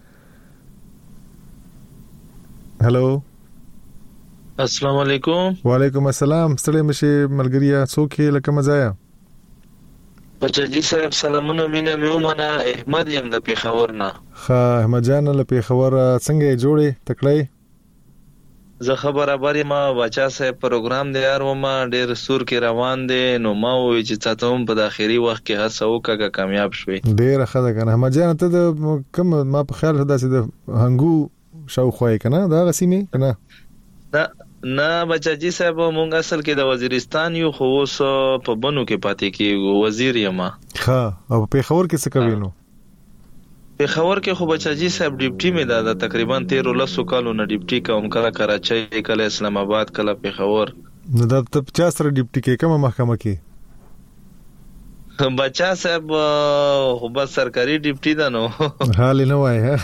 هالو السلام علیکم. وعلیکم السلام. ستړي مشي ملګریا څوک لکه مزایا. بچی صاحب سلامونه مینه مې ومنه. احمد یم د پیښور نه. ښه احمد جان له پیښور څنګه جوړې تکړه؟ زه خبره باري ما بچا صاحب پروګرام دی یار و ما ډېر سور کې روان دي نو ما وې چې تاسو هم په داخلي وخت کې هڅه وکړه کامیاب شوي. ډېر ښه ده کنه احمد جان ته کوم ما په خیال داسې د هنګو شاوخوا کنه دا غسیمه کنه دا نه بچاجي صاحب مونږ اصل کې د وزیرستان یو خو اوس په بنو کې پاتې کیږو وزیر یم. ها او په خبر کې څه کوي نو؟ په خبر کې خو بچاجي صاحب ډیپټي مې دا تقریبا تیرو لسو کالو نه ډیپټي کوم کله کراچۍ کله اسلام آباد کله په خبر نو دا ته پچاس سره ډیپټي کې کومه محکمه کې بچا صاحب خو بس سرکاري ډیپټي ده نو حال نه وای ها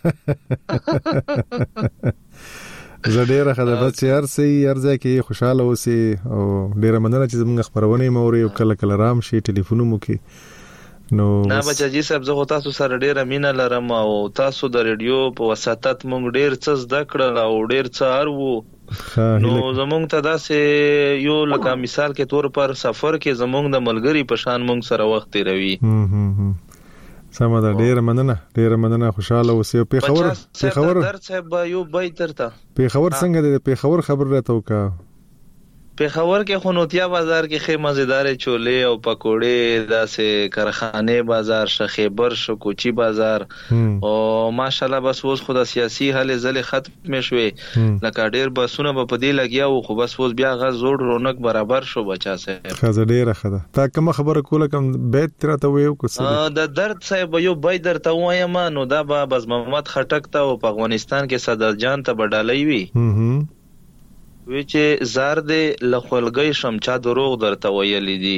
زړه راخه د بس یار سي ارزه کې خوشاله اوسې او ډیره مننه چې زموږ خبرونه موري او کله کله رام شي ټلیفون مو کې نو نه بچاجي صاحب زه تاسو سره ډیره مینه لرم او تاسو د ریډیو په وساتت مونږ ډیر څه زده کړل او ډیر څه ارو نو زمونږ ته داسې یو لکه مثال کې تور پر سفر کې زمونږ د ملګری په شان مونږ سره وخت تیروي. سم ده ډیره مننه ډیره مننه خوشاله اوسې په خبر په خبر در صاحب یو بای ترته په خبر څنګه ده په خبر خبر راته وکا په خبر کې خونوتیا بازار کې خې مزیدار چولې او پکوړې داسې کارخانه بازار شخیبر شو کوچی بازار او ماشاءالله بس اوس خو د سیاسي حل زل ختم شوي لکه ډیر بسونه په دې لګیا او خو بس اوس بیا غز زوړ رونق برابر شو بچا صاحب. خزه ډیره خده تا کوم خبره کوله کوم بیت ترته ویو کو څه د درد صاحب یو بای درته وایم نو دا به بز محمد خټک ته او په افغانستان کې صدر جان ته بدلای وی وی چې زار دې لخلګي شمچا دروغ درته ویلې دي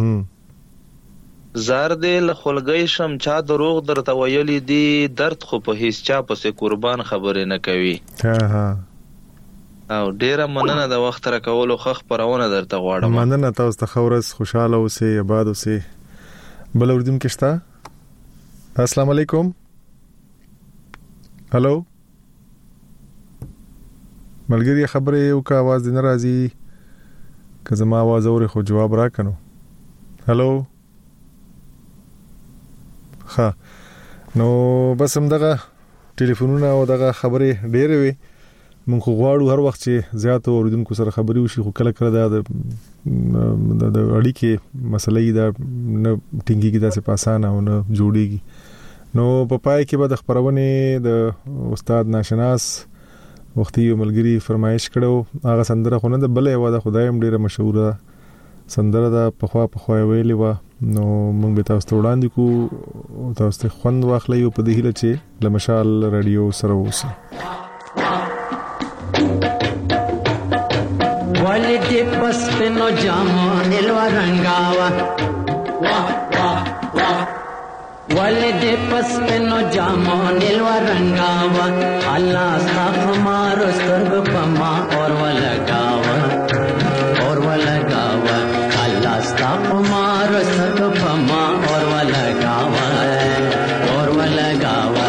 زار دې لخلګي شمچا دروغ درته ویلې دي درد خو په هیڅ چا پسې قربان خبرې نه کوي. ها ها او ډیره مننه د وخت را کولو خخ پرونه درته غواړم. مننه تاسو ته خورس خوشاله اوسئ آباد اوسئ. بل وردم کېشتا. السلام علیکم. هالو ملګری خبرې یو کا आवाज نه راځي که زما आवाज اوري خو جواب راکنو. هالو ها نو بس هم دغه ټلیفونونه او دغه خبرې ډېرې وي مونږ غواړو هر وخت چې زیات اوریدونکو سره خبري وشي، خو کله کله دا د د اړیکې مسلې دا نه ټینګيږي، دا څه پاسانه او نه جوړيږي. نو په پای کې به د خبرونه د استاد ناشناس وختي ملګری فرمایش کړو، هغه سندره خو نه د بلې و د خدایم ډیره مشهوره سندره ده، په خوا په خوا ویلې و. نو موږ به تاسو ته وړاندې کو، تاسو ته خوند واخلئ او په دې هیله چې د مشال رادیو سره اوسئ. Walidi paspino jamo nilwa rangawa, wah wah wah. Walidi paspino jamo nilwa rangawa, Allah saaf maro sarg pama aur walagawa, aur walagawa. Allah saaf maro sarg pama aur walagawa, aur walagawa.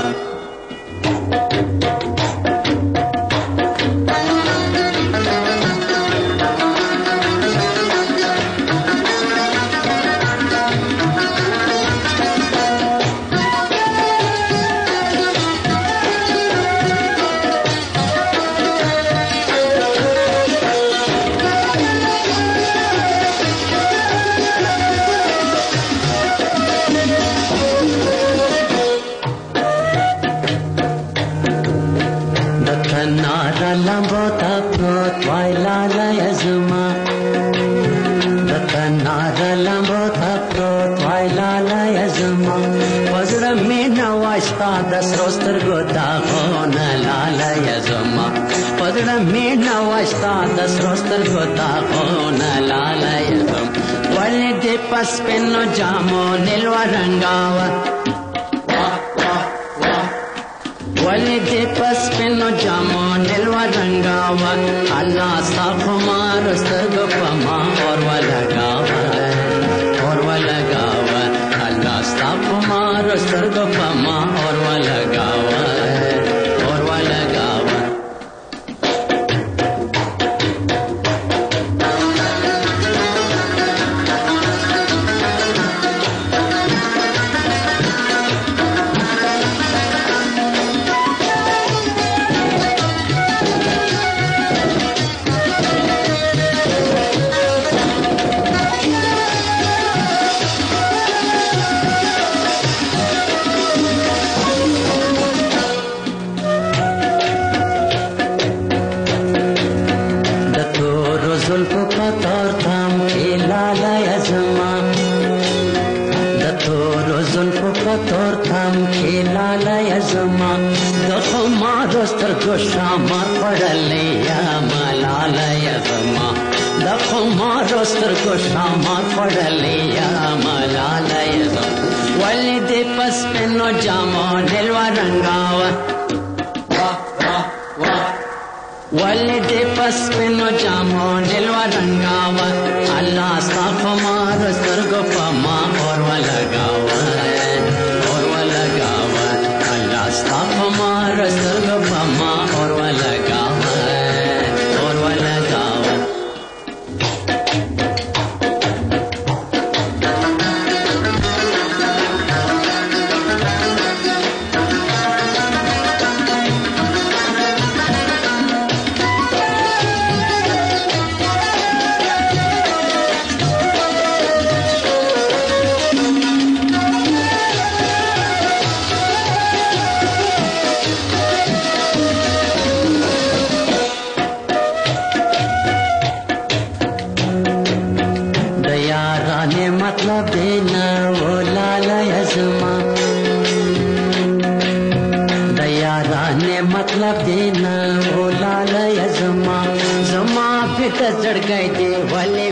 Dasrostar gota khona lala yazma, padra mein nawashta dasrostar gota khona lala yazma. Walide pas penno jamo nilwa rangawa, wah wah wah. Walide pas penno jamo nilwa rangawa, Allah saaf mar sarg pama aur walagawa, aur walagawa. Allah saaf mar sarg pama aur walagawa, aur walagawa. Shamar padale ya malala yazma, dakho marostar ko shamar padale ya malala yazma. Walide pas penno jamo nilwa rangawa, wah wah wah. Walide pas penno jamo nilwa rangawa, Allah saaf marostar ko pama aur walagawa, aur walagawa. Allah saaf marostar ko pama aur walagawa, aur walagawa. मतलब देना ओ लाला या जमा जमा पे तजड़ गए थे वाले